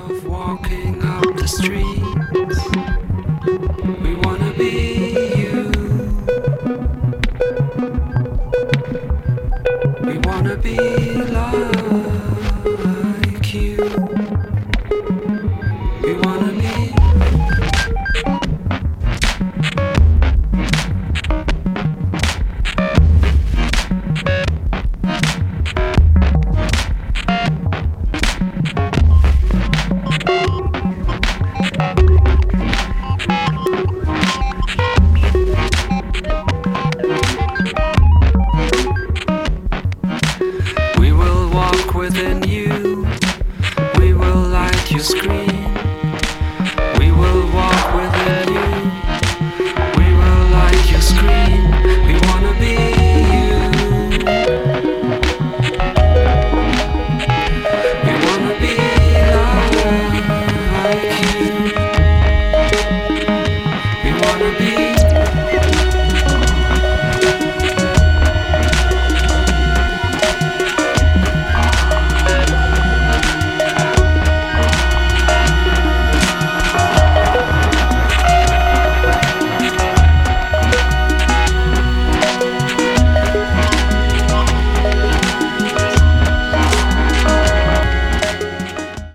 of walking up the streets. We wanna be you. We wanna be like you. We wanna be. We will walk within you. We will light your screen.